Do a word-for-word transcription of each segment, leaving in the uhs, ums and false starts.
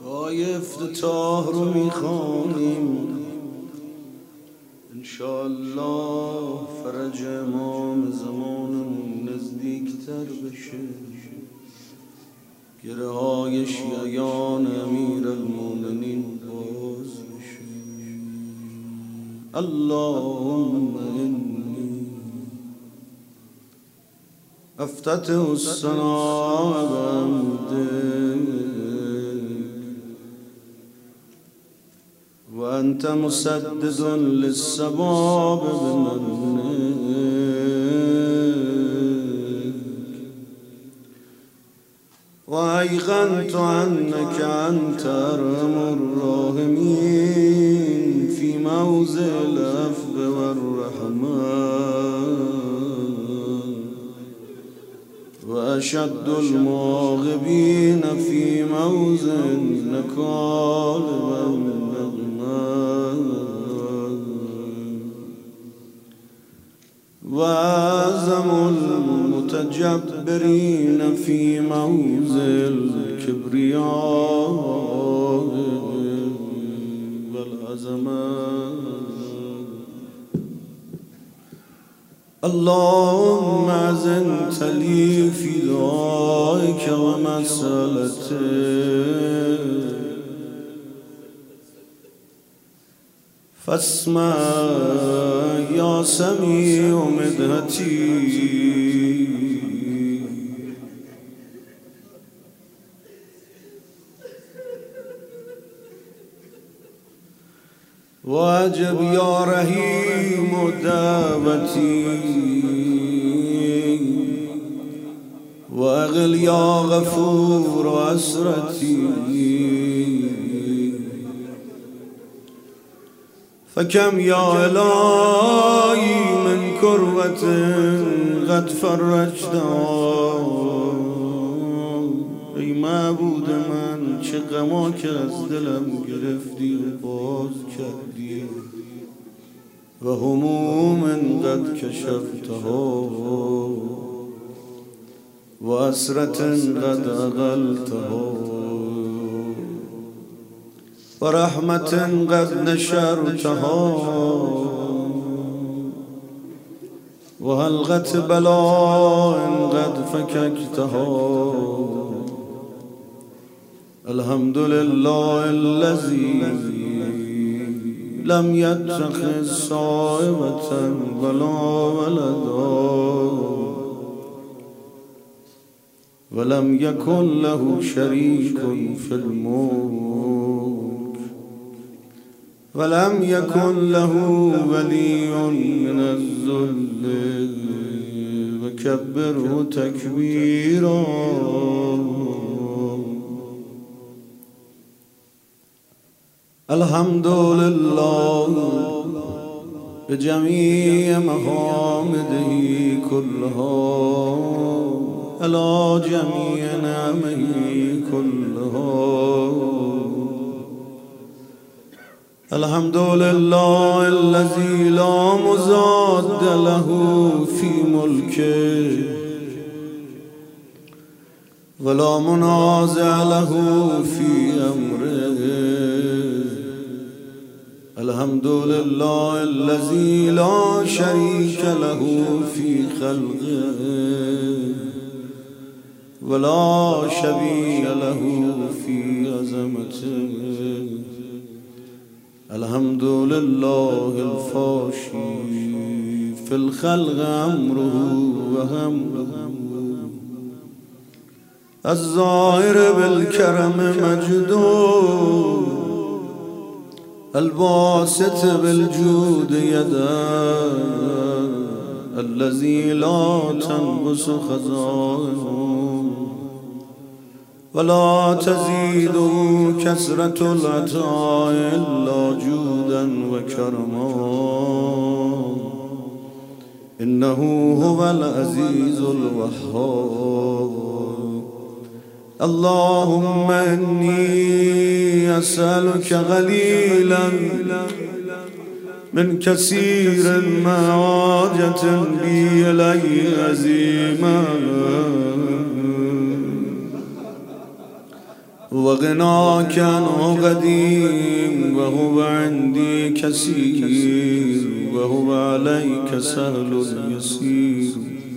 دعای افتتاح رو میخوانیم انشاءالله فرج امام زمانمون نزدیکتر بشه، گره های شیعیان امیر المومنین باز بشه. اللهم انی افتتح الثناء بحمدک وأنت مسدد للصواب بمنك وأيقنت أنك أنت أرحم الراحمين في موضع العفو والرحمة وأشد المعاقبين في موضع النكال وأعظم المتجبرين في موضع الكبرياء والعظمة. اللهم أذنت لي في دعائك ومسألتك فاسمع يا سميع مدحتي واجب يا رحيم دعوتي واغل يا غفور عسرتي فكم يا إلهي من كربة قد فرجتها. ای معبود من چه غما که از دلم گرفتی و باز کردی و هموم قد کشفتها و حسرت قد اقلتها و رحمت قد نشرتها و حلقة بلاء قد فككتها. الحمد لله الذي لم يتخذ صاحبة ولا ولدا ولم يكن له شريك في الملك ولم يكن له ولي من الذل وكبره تكبيرا. الحمد لله بجميع محامده كلها على جميع نعمه كلها. الحمد لله الذي لا مضاد له في ملكه ولا منازع له في أمره. الحمد لله الذي لا شريك له في خلقه ولا شبيه له في عظمته. الحمد لله الفاشي في الخلق أمره وهمه الظاهر بالكرم مجده الباسط بالجود يدا الذي لا تنقص خزائنه ولا تزيد كثرة العطاء إلا جودا وكرما. إنه هو العزيز الوهاب. اللهم إني أسألك قليلا من كثير ما حاجة بي إليه عزيما وغناك عنه قديم وهو عندي كثير وهو عليك سهل يسير.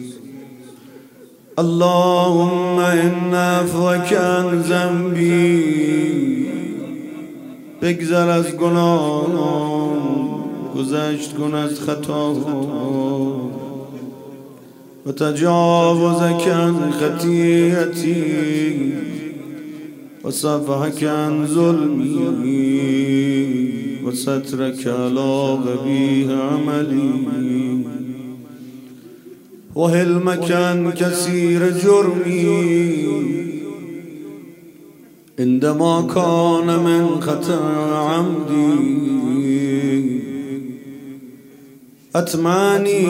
اللهم إن عفوك عن ذنبی، بگذر از گناهان، گذشت کن از خطا و تجاوزک عن خطیئتی و صفحک عن ظلمی و سترک علی قبیح عملی و حلمک عن کثیر جرمی عندما کان من خطا عمدی اتمانی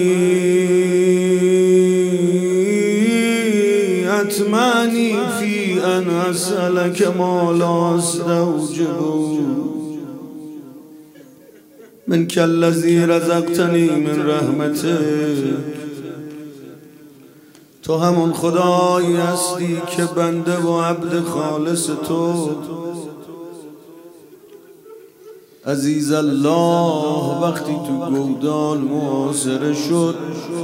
اتمانی فی ان اسألک ما لا استوجب منک الذی رزقتنی من رحمتک. تو همون خدایی هستی که بنده و عبد خالص تو. عزیز الله وقتی تو گودال محاصره شد،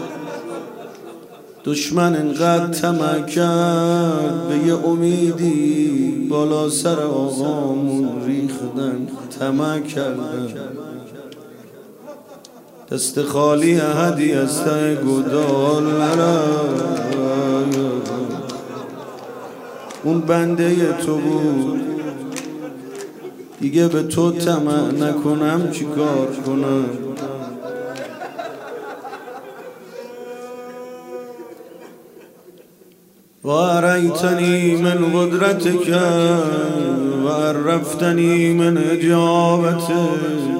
دشمن انقدر طمع کرد به یه امیدی بالا سر آقامون ریختن، طمع کردن. دست خالی احدی از ته گودال نرفت، اون بنده تو بود. دیگه به تو طمع نکنم چی کار کنم؟ و اریتنی من قدرتک و عرفتنی من اجابتک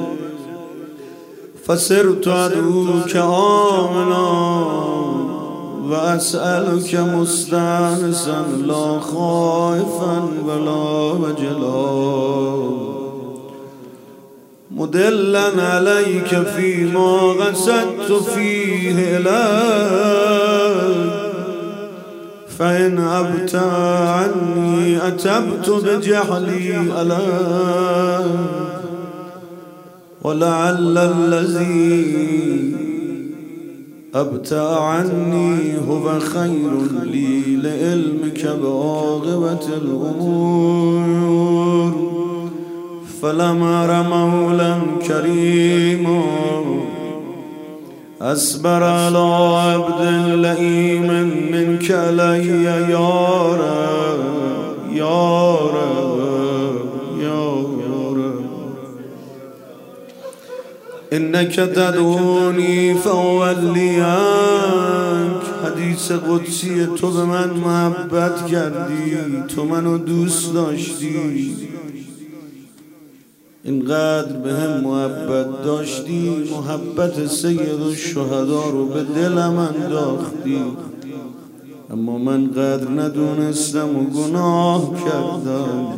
فصرت ادعوک آمنا و اسألک مستانسا لا خائفا ولا وجلا مدلا علیک فیما قصدت فیه الیک فإن أبت عني أتبت بجهلي علیک ولعل الذي أبتع عني هو خير لي لعلمك بعاقبة الأمور. فلما رمولا كريما أصبر على عبد لئيم منك لي يا رب يا رب يا رب إنك تدعوني فأوليك. حدیث قدسی تو به من محبت کردی، تو منو دوست داشتی، اینقدر به هم محبت داشتی محبت سید الشهدا رو به دلم انداختی. اما من قدر ندونستم و گناه کردم.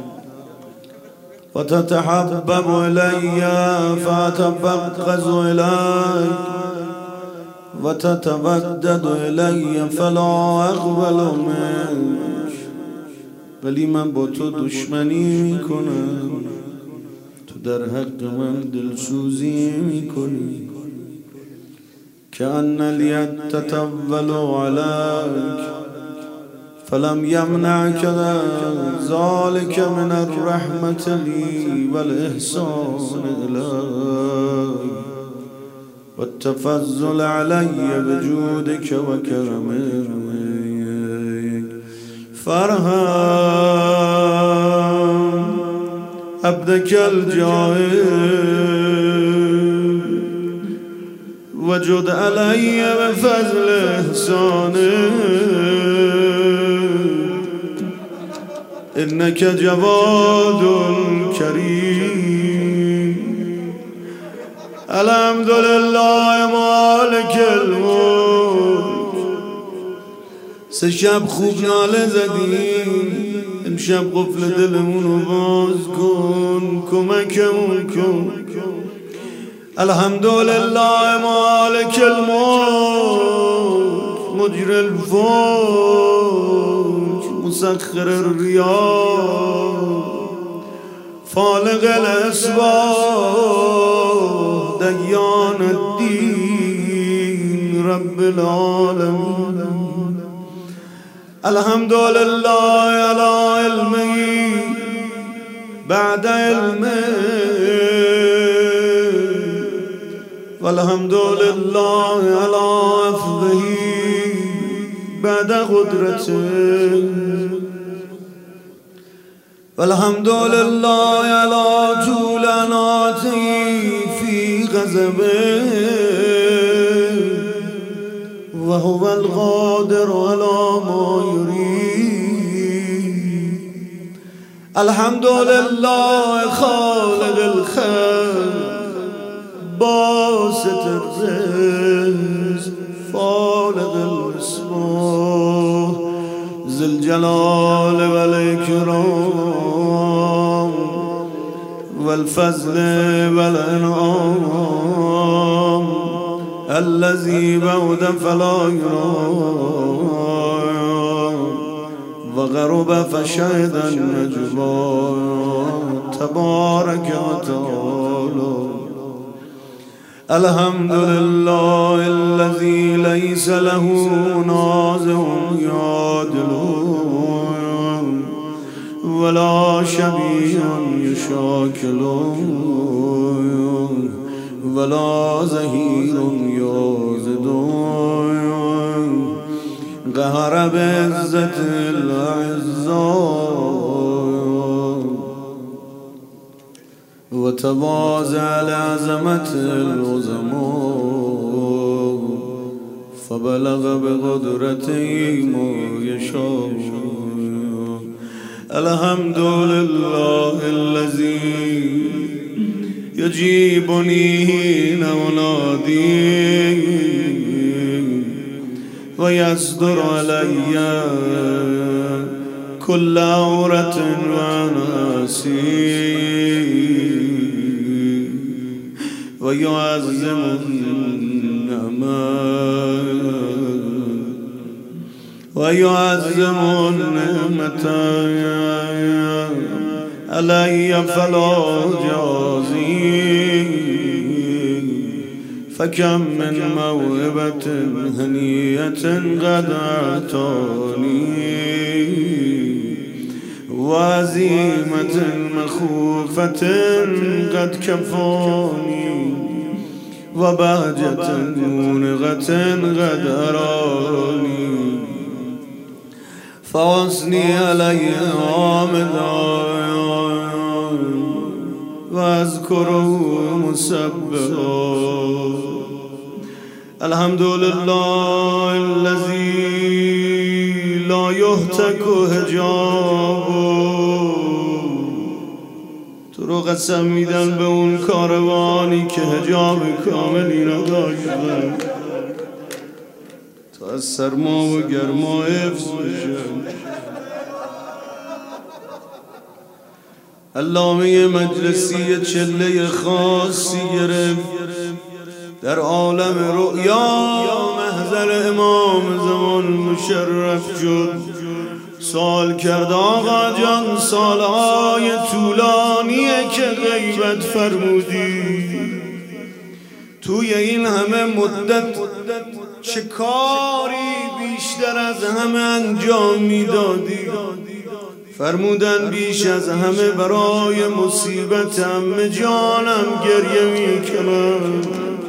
و تتحبب الی فاتبغض الیک و تتودد الی فلا اقبل منک. ولی من با تو دشمنی میکنم، تو در حق من دلسوزی میکنی. کأن الید تطول علیک فلم یمنعک ذلك من الرحمة لی والإحسان الی والتفضل علی بجودک و کرمک. فرحم عبدك الجاهل وجد علي بفضل إحسانك إنك جواد كريم. الحمد لله مالك الملك. سه شب خوب ناله زدیم، امشب قفل دلمونو باز کن، کمکمون کن. الحمدلله مالک الملک مجری الفلک مسخر الرياح فالق الأسباب ديان الدين رب العالمين. الحمد لله على علمي بعد علمي والحمد لله على عفوه بعد قدرته والحمد لله على طول عناته في غضبه وهو القادر على ما يريد. الحمد لله خالق الخلق باسط الرزق فالق الأسباب ذي الجلال والإكرام والفضل والإنعام الذي بعد فلا يرام وغرب فشهد النجوى تبارك وتعالى. الحمد لله الذي ليس له نازع يعادله ولا شبيه يشاكله ولا زهير يعزده قهر بعزة الأعزاء وتواضع لعظمة العظماء فبلغ بقدرته ما يشاء. الحمد لله الذي يجيبني حين أنادي ويصدر علي كل عورة وناسي ويعظم النعمة ويعظم النعمة علي فلا جازي. فكم من موهبة هنية قد أعطاني وعزيمة مخوفة قد كفاني وبهجة مونغة قد أراني فوصني علي عامدا واذكره مسبحا. الحمد لله الذي لا يهتك حجابه. تو رو قسم میدن به اون کاروانی که حجاب کاملی نداشتن تا از سرما و گرما حفظ بشن. علامه مجلسی چله خاصی گرفت در عالم رؤیا محضر امام زمان مشرف شد. سال کرد آقا جان سالهای طولانیه که غیبت فرمودی، توی این همه مدت چه کاری بیشتر از همه انجام میدادی؟ فرمودن بیش از همه برای مصیبت عمه جانم گریه میکنم.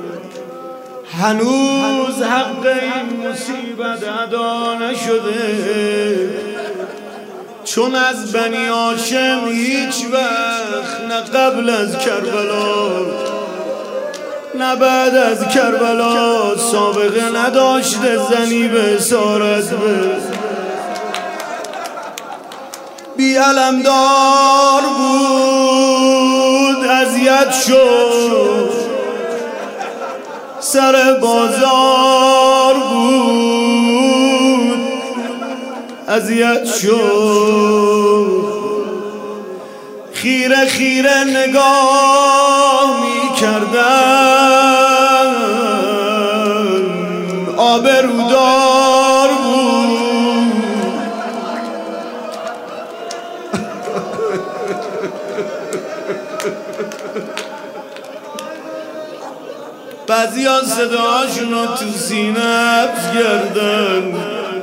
هنوز حق این مصیبت ادا نشده، چون از بنی هاشم هیچ وقت نه قبل از کربلا نه بعد از کربلا سابقه نداشته زنی به اسارت به بی علمدار بود، اذیت شد، سر بازار بود، اذیت شد، خیره خیره نگاه می کردن، آبرودار بود، بعضی ها صداشون رو تو سینه حبس کردن،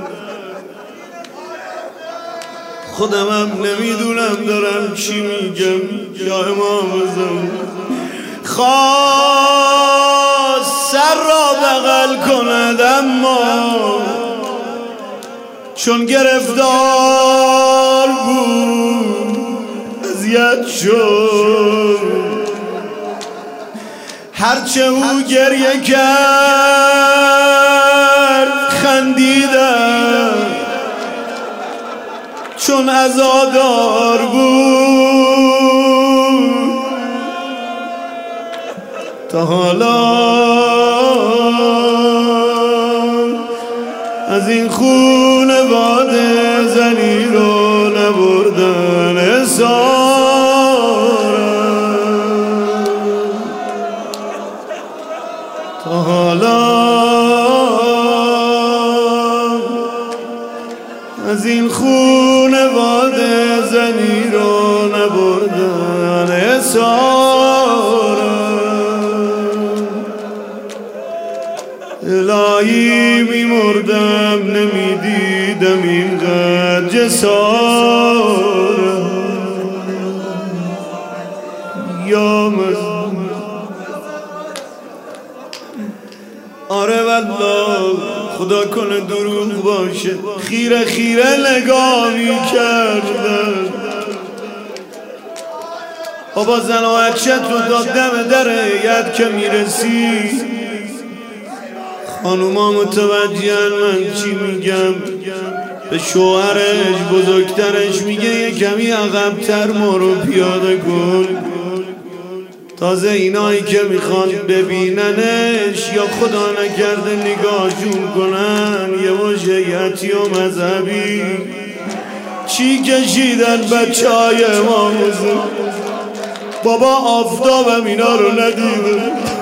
خودم هم نمیدونم دارم چی میگم. یا امام زمان خواست سر را بغل کند، اما چون گرفتار بود اذیت شد. هرچه او گریه کرد خندیدم، چون عزادار بود تا حالا از این خونواده زنی رو نبردن حسارم. تا حالا از این خونواده زنی رو نبردن حسارم. الهی میمردم نمیدیدم اینقدر جسارم. یا مزمون آره والله خدا کنه دروغ باشه، خیره خیره نگاه میکردم. بابا زن و بچه تو دادم در هیئت که میرسی، خانوما متوجهن من چی میگم. به شوهرش بزرگترش میگه یه کمی عقب‌تر ما رو پیاده کن. تازه اینایی که میخوان ببیننش یا خدا نکرده نگاهشون کنن یه وجهیتی و مذهبی چی کشیدن بچه های امام حسین. بابا آفتابم اینا رو ندیده.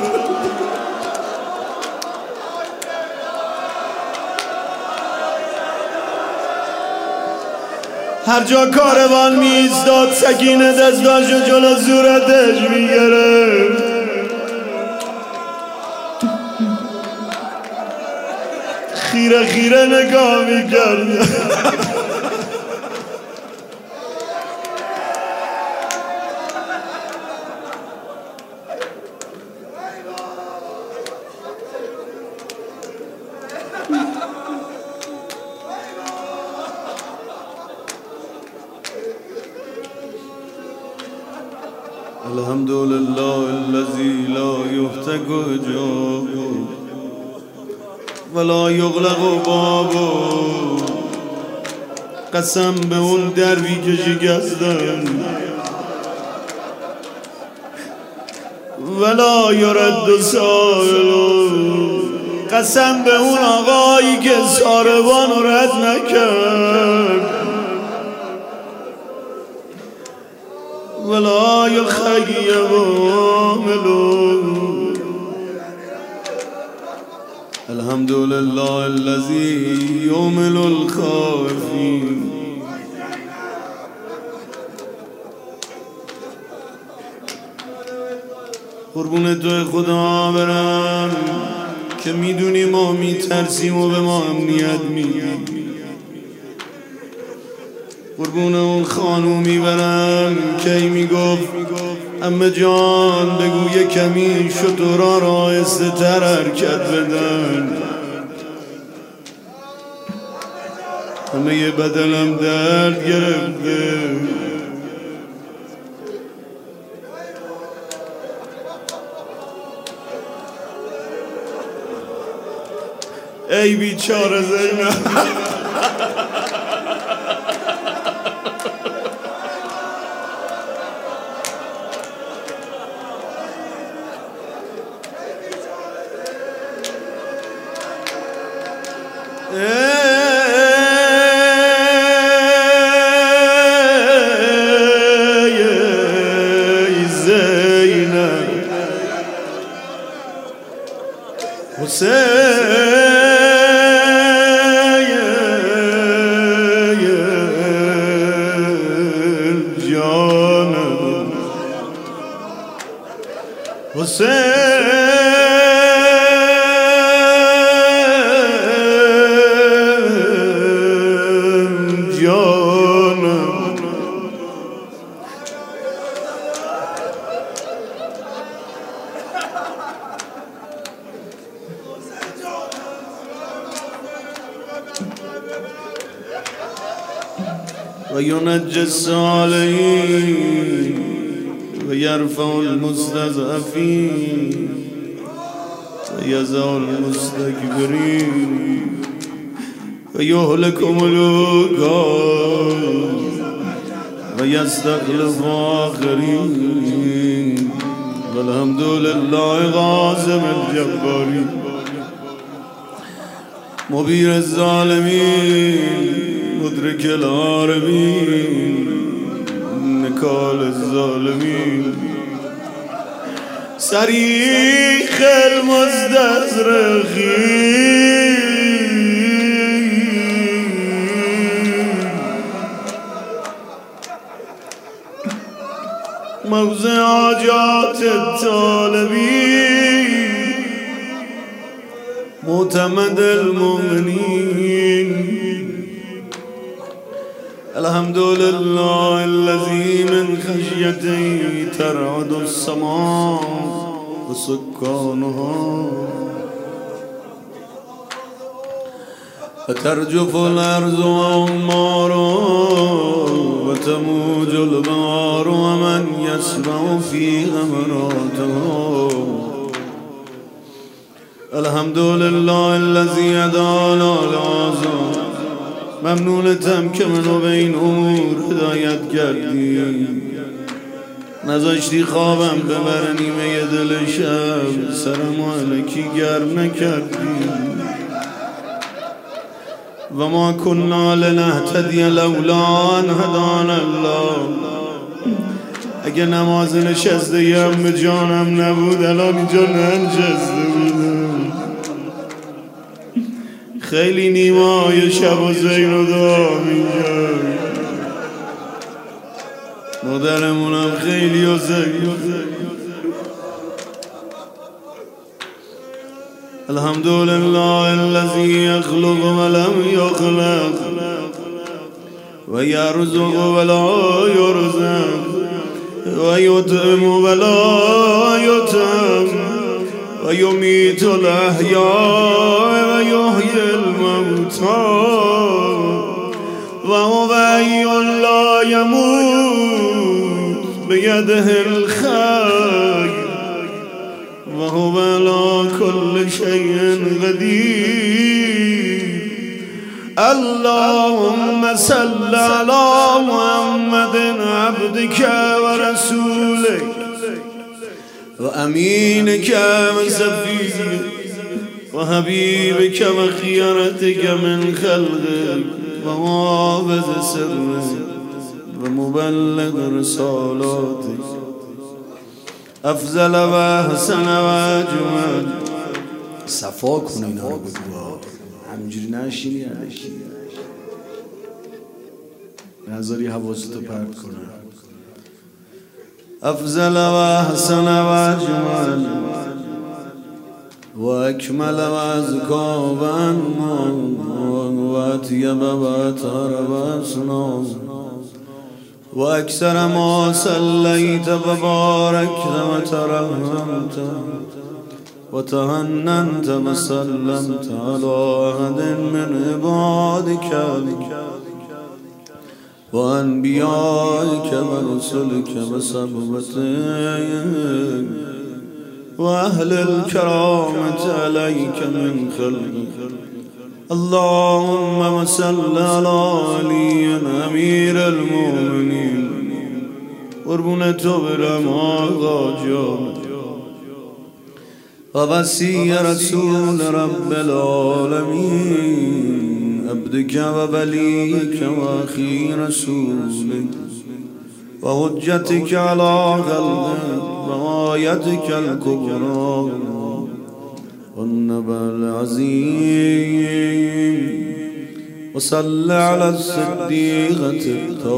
هر جا کاروان میستاد سکینه دستاشو جلو صورتش میگرفت. خیره خیره نگاه میکرد. الحمد لله الذي لا يفتك حجابه ولا یغلق بابه. قسم به اون دروی که شکستن ولا یرد سائل. قسم به اون آقایی که ساربان رو رد نکرد ولا یخیب عامل. الحمد لله الذي یعمل الخائفین. قربون توی خدا برم که میدونی ما میترسیم و به ما امنیت میدی. قربون اون خانومی برم که میگفت عمه جان بگو یه کمی شترا را آهسته تر حرکت بدن. همه یه بدنم درد گرفته. ای بیچاره زینب. حسین جان حسین جانم و ینجی الصالحین و یرفع المستضعفین و یضع المستكبرین و یهلک ملوکا و یستخلف آخرین والحمد لله قاسم الجبارین مبیر الظالمین مدرك العارمين نكال الظالمين صريخ المستزرخين موضع حاجات الطالبين معتمد المؤمنين الحمد لله الذي من خشيته ترعد السماء وسكانها فترجف الأرض وعمارها وتموج البحار ومن يسبح في غمراتها الحمد لله الذي هدانا لهذا ممنونتم که منو به این امور هدایت کردی نذاشتی خوابم ببره نیمه دل شب سرم الکی گرم نکردی و ما کنا لنهتدی لولا ان هدانا الله اگه نماز نشسته یم به جانم نبود الان اینجا ننشسته بودم خیلی نیمای شب و زین و دعا میگم مادرمونم خیلی و زین الحمد لله الذي يخلق ولم يخلق و یرزق ولا یرزق و یطعم ولا یطعم و یمیت الاحیاء و یحیی الموتى و هو حی لا یموت بیده الخیر و هو علی کل شیء قدیر اللهم صل علی محمد عبدك و رسولك و امینك و صفیك و حبیبك و خیرتك من خلقك و حافظ سرك و مبلغ رسالاتك افضل و احسن و اجمل صفا کن اینا رو بگو همینجوری نشینی علکی نظری حواستو پرت کنه افضل و احسن و اجمل و اکمل و ازکا و انما و اطیب و اطهر و اسنا و اکثر ما صلیت و بارکت و ترحمت و تهننت و سلمت علی احد من عبادك و انبیائك و رسلك و صحبتك و اهل الكرامة عليك من خلقك اللهم صل على علي امیر المؤمنین قربون تو برم آقا جان و وصی رسول رب العالمین عبدك و ولیك و اخی رسولك و حجتك على خلقك و آیتك الکبری والنبأ العظیم وصل على الصديقة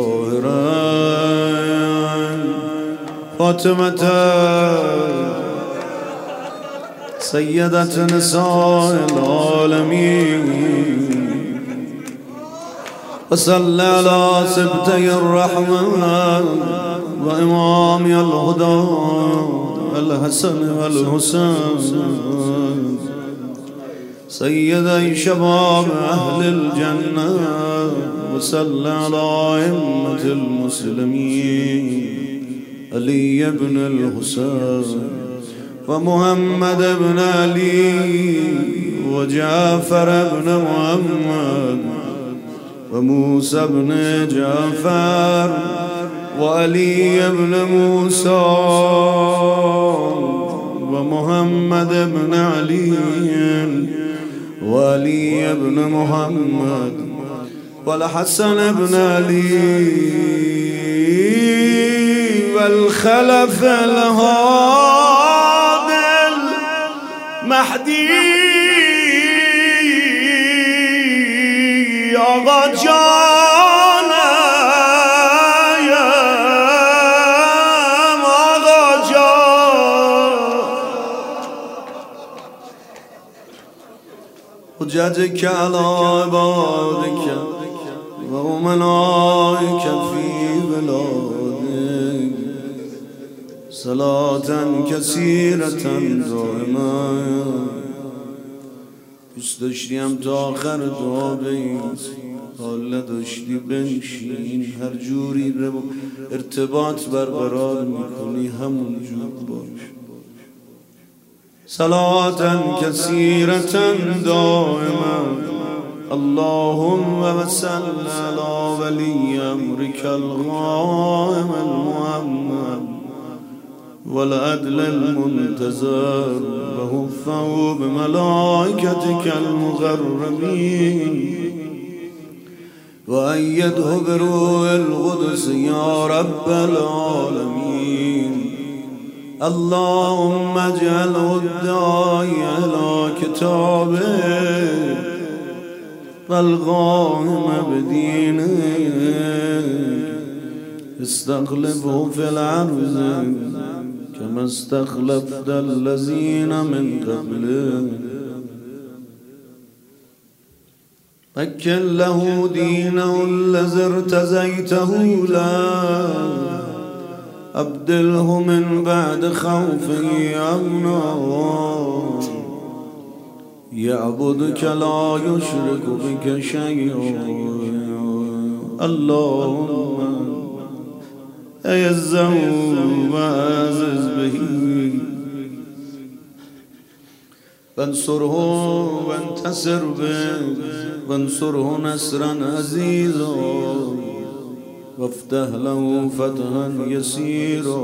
الطاهرة فاطمة سيدة نساء العالمين وصل على سبتي الرحمن وإمامي الهدى الحسن والحسين سيدي شباب أهل الجنة وصل على أئمة المسلمين علي بن الحسين ومحمد بن علي وجعفر بن محمد وموسى بن جعفر وعلي بن موسى ومحمد بن علي وعلي بن محمد والحسن بن علي والخلف الهادي المهدي آقا جانم آقا جان حجتك على عبادك وملائك في بلادك صلاة كثيرة دائما دوست داشتیم تا آخر دعا بید حال نداشتی بنشین هر جوری رو ارتباط برقرار میکنی همون جور باش صلاة كثيرة دائما اللهم وصل على ولي أمرك القائم المحمد والعدل المنتظر وهفه بملائكتك المغربين وأيده بروح القدس يا رب العالمين اللهم اجعله الداعي إلى كتابك والقائم بدينك استخلفه في العرض كما استخلفت الذين من قبله مكن له دينه الذي ارتزيته له أبدله من بعد خوفه أمنا يعبدك لا يشرك بك شيئا اللهم أيزه وأعزز به وانصره وانتصر به وانصره نصرا عزيزا وافتح له فتحا يسيرا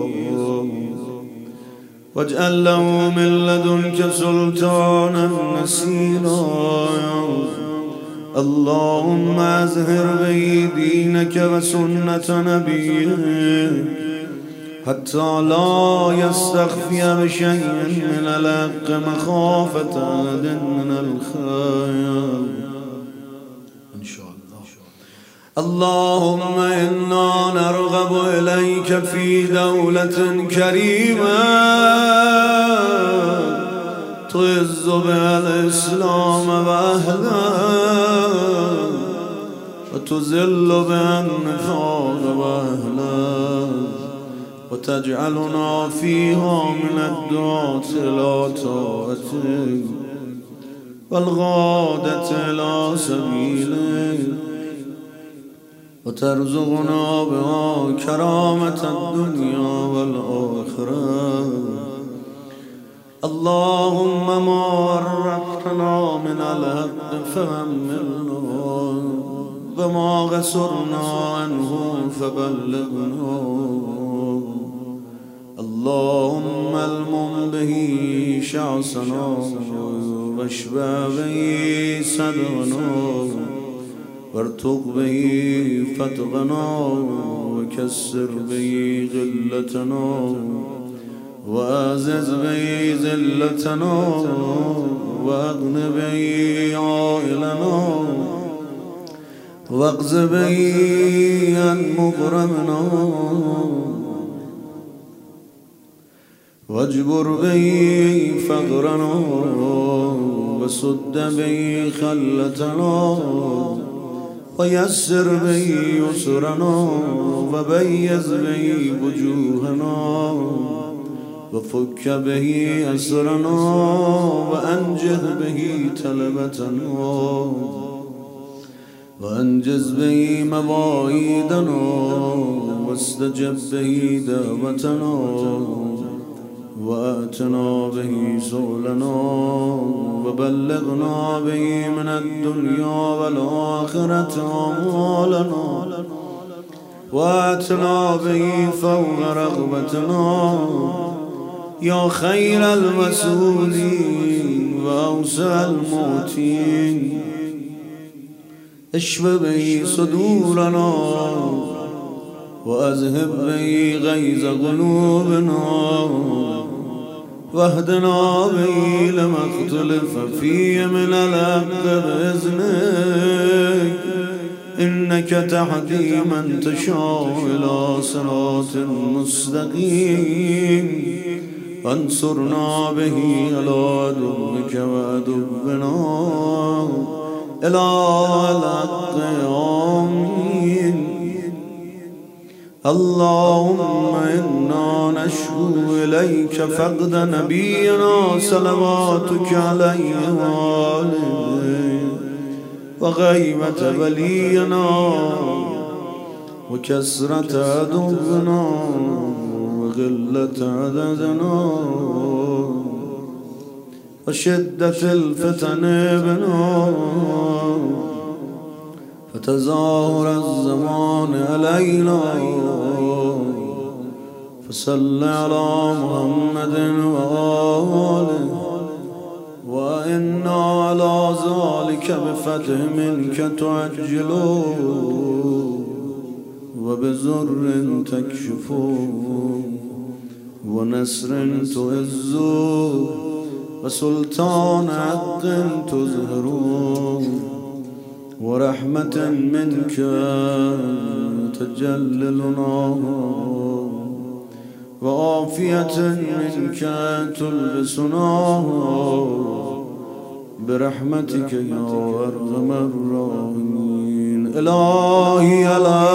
واجعل له من لدنك سلطانا نصيرا اللهم أظهر به دينك وسنة نبيك حتى لا يستخفي بشيء من الحق مخافة أحد من الخير إن شاء الله. اللهم إنا نرغب إليك في دولة كريمة تعز بها الإسلام وأهله وتذل بها النفاق وأهله وتجعلنا فيها من الدعاة إلى طاعتك والغادة إلى سبيلك وترزقنا بها كرامة الدنيا والآخرة. اللهم ما ورثتنا من الحق فحملنا وما غسرنا عنه فبلغنا اللهم المم به شعصنا واشبع به صدرنا وارتق به فتقنا وكسر به غلتنا وأعزز به ذلتنا وأغن به عائلنا واقض به عن مغرمنا واجبر به فقرنا وسد به خلتنا ويسر به يسرنا وبيز به وجوهنا وفك به أسرنا وأنجه به تلبتنا وأنجز به مواعيدنا واستجب به دعوتنا وآتنا به سؤلنا وبلغنا به من الدنيا والآخرة أعمالنا وآتنا به فوق رغبتنا يا خير المسؤولين وأوسع الموتين اشف به صدورنا وأذهب به غيظ قلوبنا واهدنا به لما اختلف فيه من الحق بإذنك إنك تهدي من تشاء إلى صراط مستقيم وانصرنا به على عدوك وعدونا إلى الحق آمين. اللهم إنا نشكو إليك فقد نبينا صلواتك عليه وآله وغيبة ولينا وكسرة عدونا وغلة عددنا وشدة الفتن بنا فتظاهر الزمان علينا فصل على محمد وآله وإنا على ذلك بفتح منك تعجل وبزر تكشف ونصر تعز وسلطان حق تظهر ورحمة منك تجللنا وعافية منك تلبسنا برحمتك يا أرحم الراحمين. إلهي على